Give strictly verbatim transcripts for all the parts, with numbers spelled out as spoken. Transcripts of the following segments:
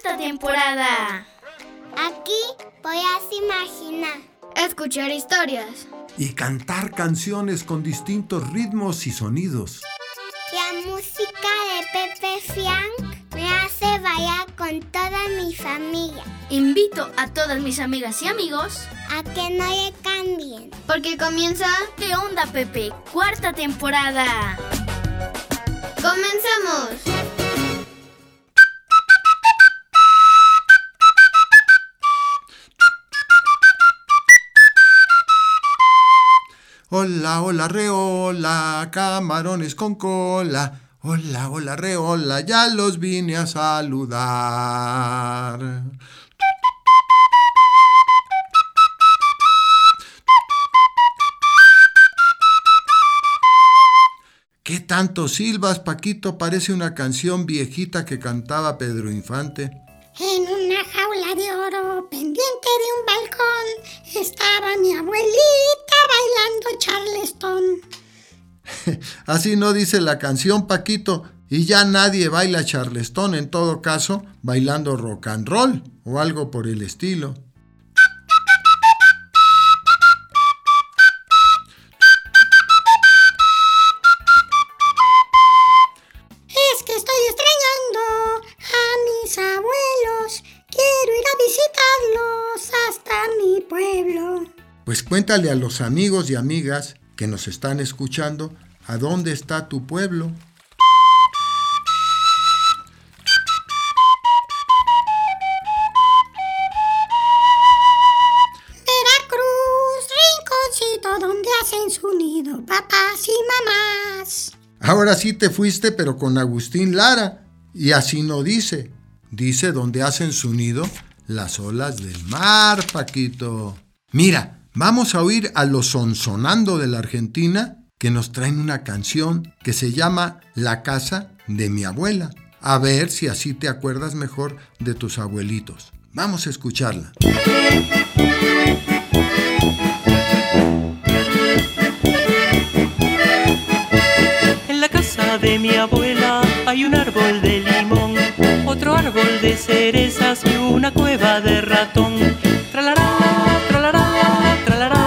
cuarta temporada. Aquí podrás imaginar, escuchar historias y cantar canciones con distintos ritmos y sonidos. La música de Pepe Fiang me hace bailar con toda mi familia. Invito a todas mis amigas y amigos a que no le cambien, porque comienza ¿Qué onda, Pepe? Cuarta temporada. ¡Comenzamos! Hola, hola, reola, camarones con cola. Hola, hola, reola, ya los vine a saludar. ¿Qué tanto silbas, Paquito? Parece una canción viejita que cantaba Pedro Infante. En una jaula de oro, pendiente de un balcón, estaba mi abuelita bailando charleston. Así no dice la canción, Paquito, y ya nadie baila charleston, en todo caso, bailando rock and roll o algo por el estilo. Es que estoy extrañando a mis abuelos, quiero ir a visitarlos hasta mi pueblo. Pues cuéntale a los amigos y amigas que nos están escuchando, ¿a dónde está tu pueblo? Veracruz, rinconcito donde hacen su nido papás y mamás. Ahora sí te fuiste, pero con Agustín Lara, y así no dice, dice donde hacen su nido las olas del mar, Paquito. Mira, vamos a oír a los Sonsonando de la Argentina, que nos traen una canción que se llama La casa de mi abuela. A ver si así te acuerdas mejor de tus abuelitos. Vamos a escucharla. En la casa de mi abuela hay un árbol de limón, otro árbol de cerezas y una cueva de ratón. Tralará, tralará, tralará.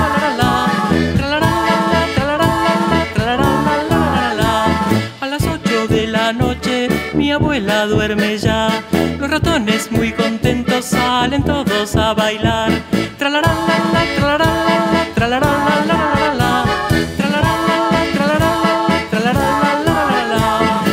Mi abuela duerme ya, los ratones muy contentos salen todos a bailar. Tralará, tralará, tralará, tralará, tralará, tralará, tralará.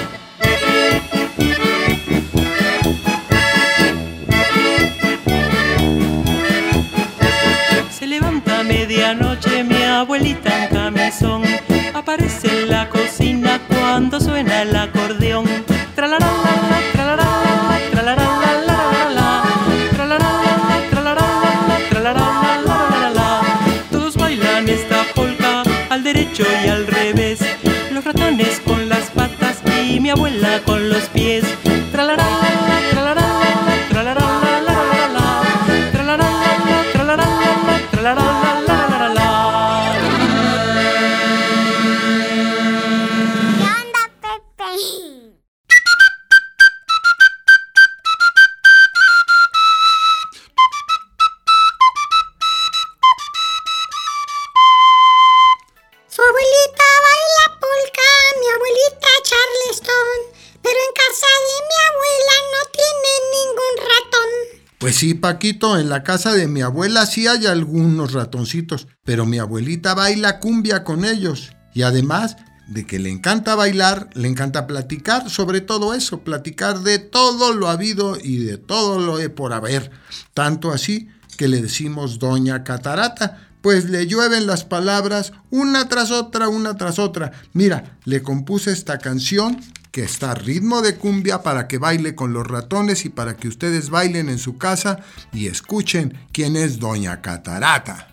Se levanta a medianoche mi abuelita en camisón, aparece en la cocina cuando suena el acordeón. Tralará, tralará, tralará, tralará, tralará, tralará. Todos bailan esta polka al derecho y al revés, los ratones con las patas y mi abuela con los pies. Tralará, tralará, tralará, tralará, tralará, tralará. Pues sí, Paquito, en la casa de mi abuela sí hay algunos ratoncitos, pero mi abuelita baila cumbia con ellos. Y además de que le encanta bailar, le encanta platicar sobre todo eso, platicar de todo lo habido y de todo lo de por haber. Tanto así que le decimos Doña Catarata, pues le llueven las palabras una tras otra, una tras otra. Mira, le compuse esta canción que está a ritmo de cumbia para que baile con los ratones y para que ustedes bailen en su casa y escuchen quién es Doña Catarata.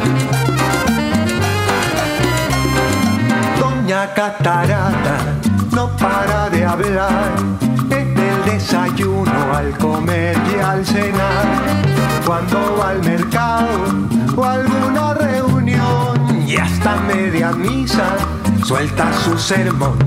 Catarata no para de hablar, en el desayuno, al comer y al cenar, cuando va al mercado o alguna reunión, y hasta media misa suelta su sermón.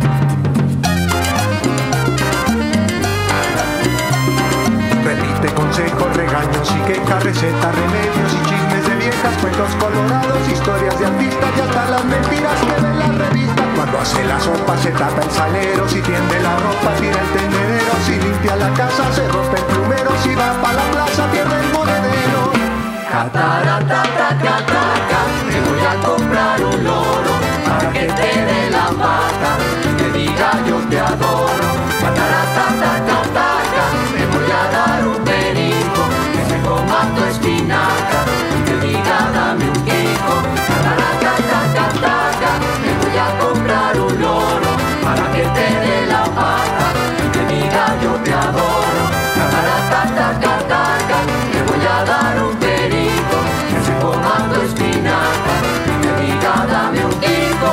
Repite consejos, regaños y quejas, recetas, remedios y chismes de viejas, cuentos colorados, historias de artistas y hasta las mentiras que ven las revistas. Cuando hace la sopa se tapa el salero, si tiende la ropa tira el tendedero, si limpia la casa se rompe el plumero, si va pa' la plaza pierde el monedero. Cataratatacataca, te voy a comprar un loro para que te dé la pata y te diga yo te adoro. Cataratatacataca, te voy a dar un perico que se coma tu espinaca y te diga dame un quico. Cataratatacataca, te voy a comprar un loro para que te dé la pata y te diga yo te adoro. Cataratatacataca, te voy a dar un perico que se coma tu espinaca y te diga dame un quico.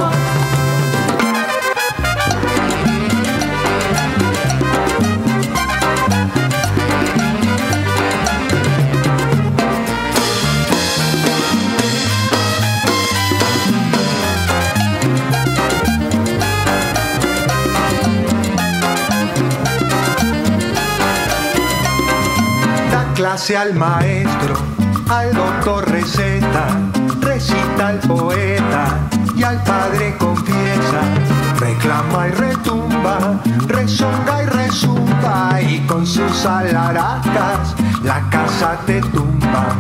Clase al maestro, al doctor receta, recita al poeta y al padre confiesa, reclama y retumba, rezonga y rezumba y con sus alaracas la casa te tumba.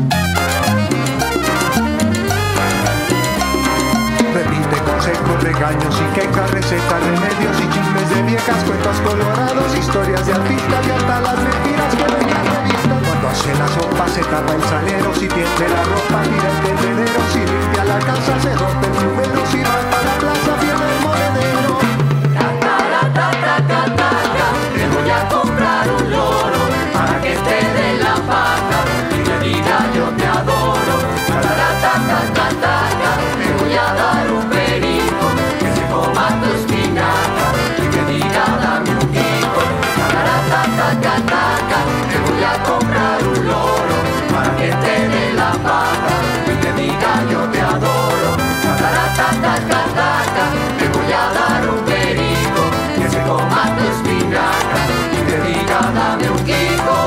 Repite consejos, regaños y quejas, recetas, remedios y chismes de viejas, cuentos colorados, historias de artistas y hasta las mentiras que ven las revistas. Cuando hace la sopa se tapa el salero, si tiende la ropa tira el tendedero, si limpia la casa se rompe el plumero, si va para la plaza pierde el monedero. Cataratatacataca, te voy a comprar un loro para que te dé la pata y te diga yo te adoro. Cataratatacataca, te voy a dar un perico que se coma tu espinaca y te diga dame un quico. Cataratatacataca, te voy a comprar un loro para que te dé la pata y te diga yo te adoro. Cataratatacataca, te voy a dar un perico que se coma tu espinaca y te diga dame un quico.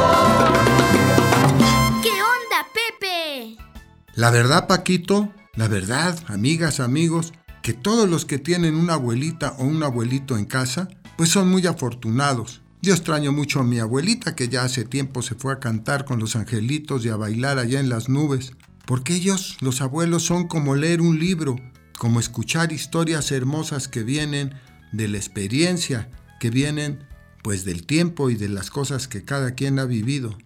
¿Qué onda, Pepe? La verdad, Paquito, la verdad, amigas, amigos, que todos los que tienen una abuelita o un abuelito en casa, pues son muy afortunados. Yo extraño mucho a mi abuelita, que ya hace tiempo se fue a cantar con los angelitos y a bailar allá en las nubes, porque ellos, los abuelos, son como leer un libro, como escuchar historias hermosas que vienen de la experiencia, que vienen pues del tiempo y de las cosas que cada quien ha vivido.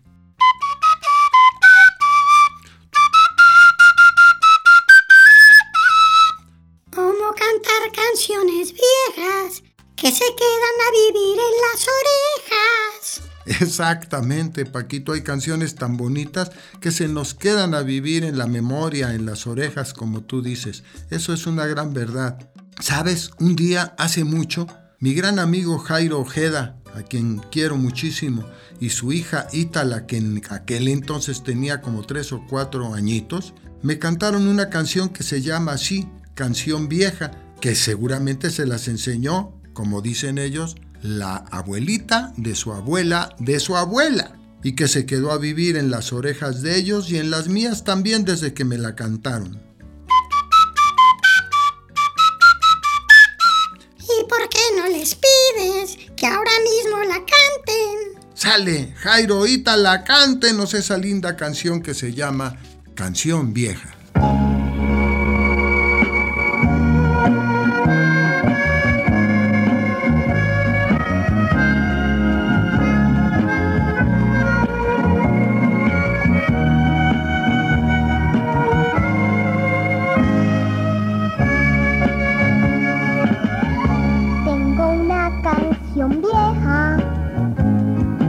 ¿Cómo cantar canciones viejas que se quedan a vivir en las orejas? Exactamente, Paquito, hay canciones tan bonitas que se nos quedan a vivir en la memoria, en las orejas, como tú dices. Eso es una gran verdad. ¿Sabes? Un día, hace mucho, mi gran amigo Jairo Ojeda, a quien quiero muchísimo, y su hija Ítala, que en aquel entonces tenía como tres o cuatro añitos, me cantaron una canción que se llama así, Canción Vieja, que seguramente se las enseñó, como dicen ellos, la abuelita de su abuela de su abuela, y que se quedó a vivir en las orejas de ellos y en las mías también desde que me la cantaron. ¿Y por qué no les pides que ahora mismo la canten? Sale, Jairo, Ítala, cántenos esa linda canción que se llama Canción Vieja.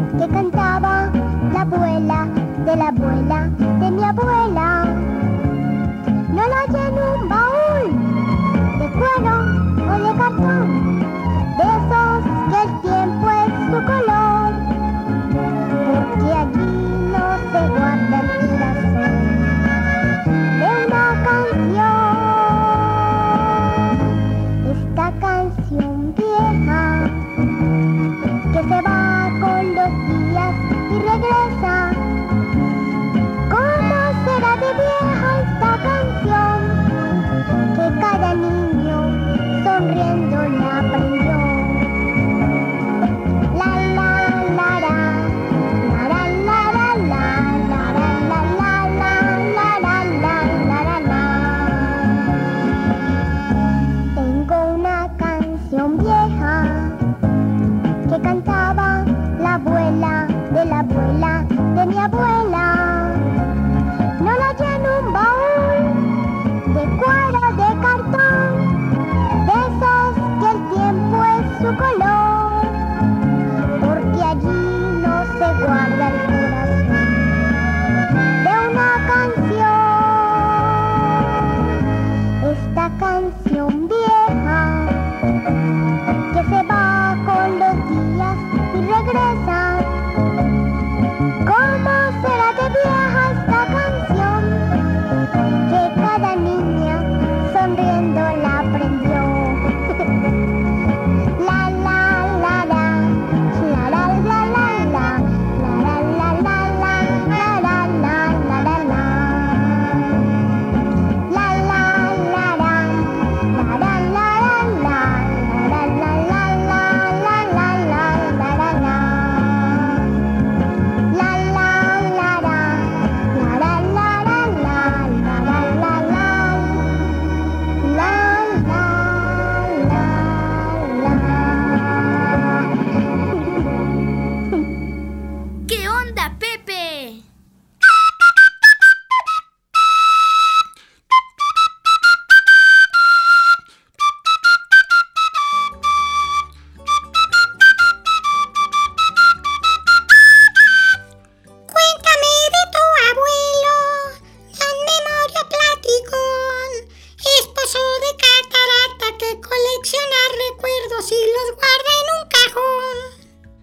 De la abuela de mi abuela,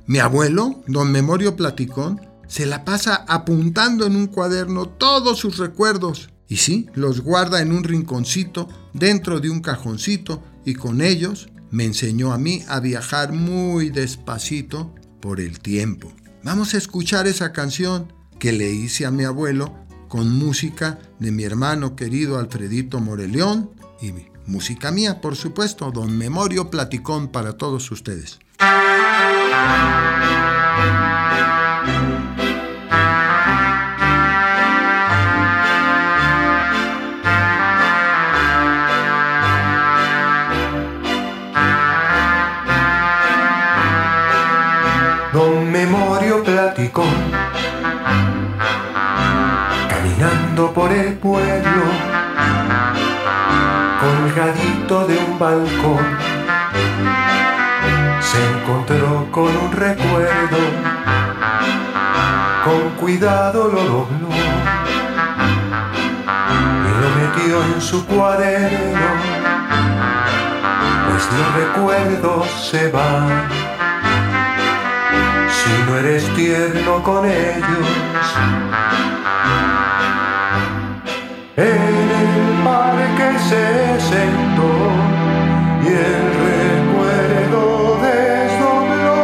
Mi abuelo, don Memorio Platicón, se la pasa apuntando en un cuaderno todos sus recuerdos. Y sí, los guarda en un rinconcito, dentro de un cajoncito, y con ellos me enseñó a mí a viajar muy despacito por el tiempo. Vamos a escuchar esa canción que le hice a mi abuelo con música de mi hermano querido Alfredito Moreleón y música mía, por supuesto, don Memorio Platicón para todos ustedes. Don Memorio Platicón, caminando por el pueblo, colgadito de un balcón, se encontró con un recuerdo, con cuidado lo dobló y lo metió en su cuaderno, pues los recuerdos se van si no eres tierno con ellos. En el parque se sentó y el recuerdo desdobló.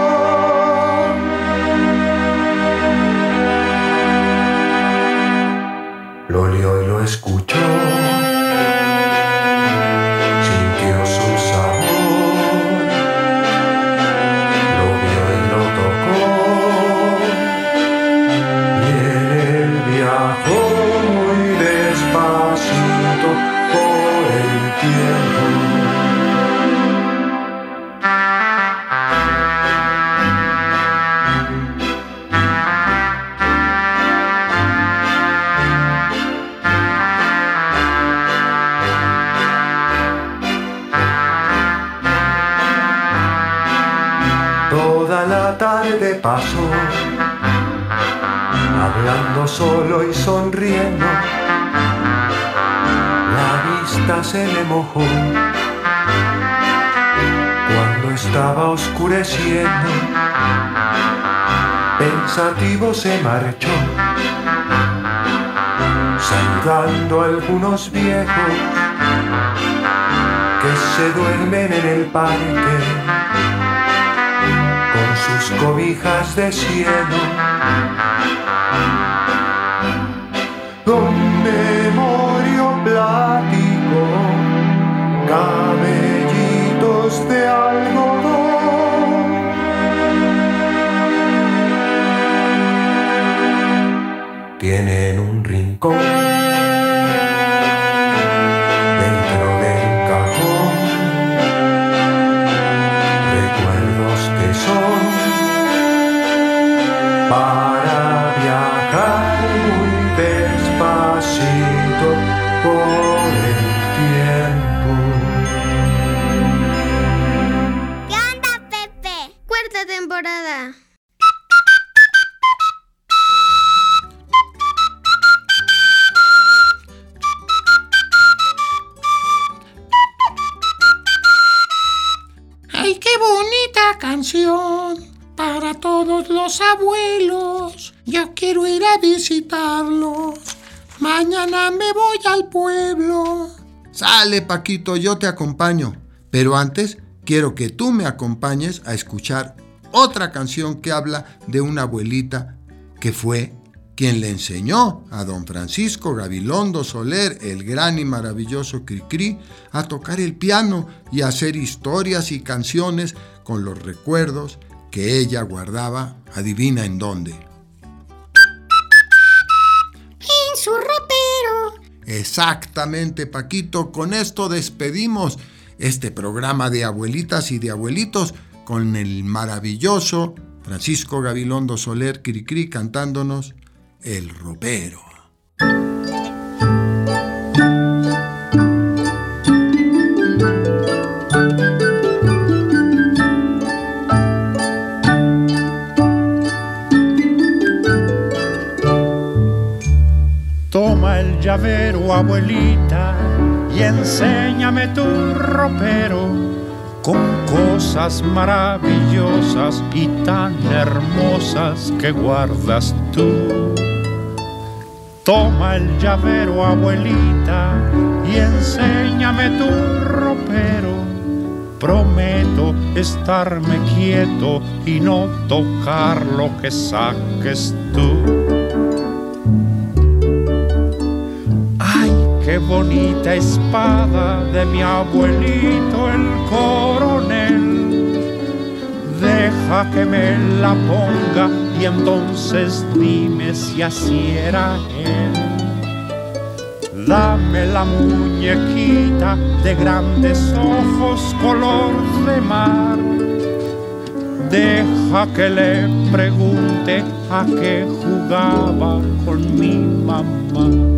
Lo olió y lo escuchó, sintió su sabor, lo vio y lo tocó, y él viajó muy despacito por el tiempo. Toda la tarde pasó, hablando solo y sonriendo. La vista se le mojó cuando estaba oscureciendo. Pensativo se marchó, saludando a algunos viejos que se duermen en el parque con sus cobijas de cielo. Don Memorio Platicón, cabellitos de algodón. Tienen un rincón dentro del cajón, recuerdos que son para viajar muy despacito por el tiempo. ¿Qué onda, Pepe? Cuarta temporada. ¡Ay, qué bonita canción! Para todos los abuelos, yo quiero ir a visitarlos. Mañana me voy al pueblo. Sale, Paquito, yo te acompaño. Pero antes, quiero que tú me acompañes a escuchar otra canción que habla de una abuelita que fue quien le enseñó a don Francisco Gabilondo Soler, el gran y maravilloso Cricri, a tocar el piano y a hacer historias y canciones con los recuerdos que ella guardaba, adivina en dónde. En su ropero. Exactamente, Paquito, con esto despedimos este programa de abuelitas y de abuelitos con el maravilloso Francisco Gabilondo Soler Cricri cantándonos El Ropero. Toma el llavero, abuelita, y enséñame tu ropero. con cosas maravillosas y tan hermosas que guardas tú. Toma el llavero, abuelita, y enséñame tu ropero. Prometo estarme quieto y no tocar lo que saques tú. ¡Ay, qué bonita espada de mi abuelito el coronel! Deja que me la ponga y entonces dime si así era él. Dame la muñequita de grandes ojos color de mar. Deja que le pregunte a qué jugaba con mi mamá.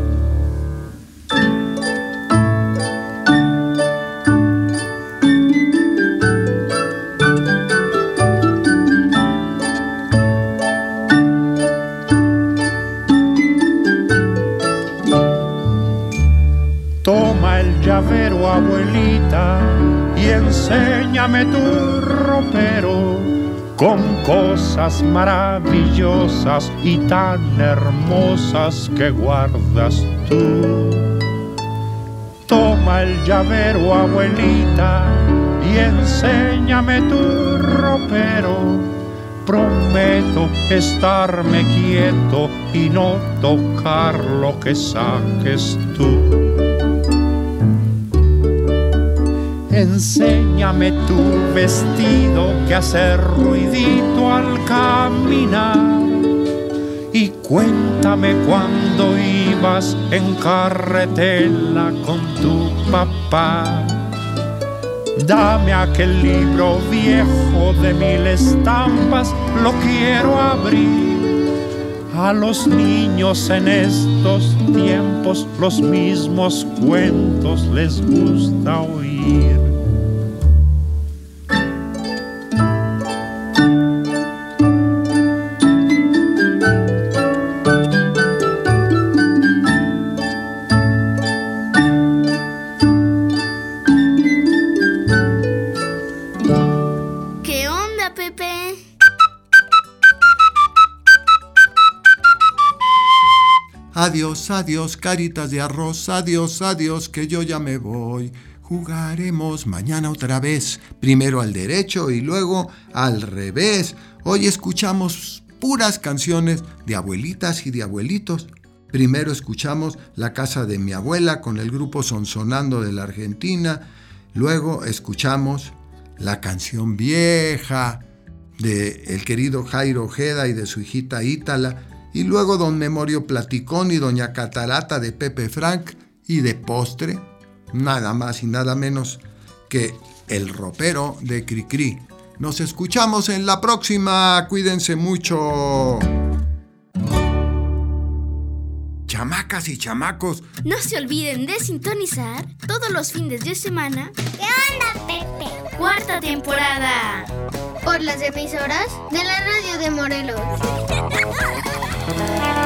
Llavero, abuelita, y enséñame tu ropero con cosas maravillosas y tan hermosas que guardas tú. Toma el llavero, abuelita, y enséñame tu ropero. Prometo estarme quieto y no tocar lo que saques tú. Enséñame tu vestido que hace ruidito al caminar. Y cuéntame cuando ibas en carretela con tu papá. Dame aquel libro viejo de mil estampas, lo quiero abrir. A los niños en estos tiempos los mismos cuentos les gusta oír. ¿Qué onda, Pepe? Adiós, adiós, caritas de arroz, adiós, adiós, que yo ya me voy. Jugaremos mañana otra vez, primero al derecho y luego al revés. Hoy escuchamos puras canciones de abuelitas y de abuelitos. Primero escuchamos La casa de mi abuela con el grupo Sonsonando de la Argentina. Luego escuchamos La canción vieja de el querido Jairo Ojeda y de su hijita Ítala. Y luego Don Memorio Platicón y Doña Catarata de Pepe Frank. Y de postre, nada más y nada menos que El ropero de Cricri. Nos escuchamos en la próxima. Cuídense mucho. Chamacas y chamacos, No se olviden de sintonizar todos los fines de semana. ¿Qué onda, Pepe? Cuarta temporada. Por las emisoras de la radio de Morelos.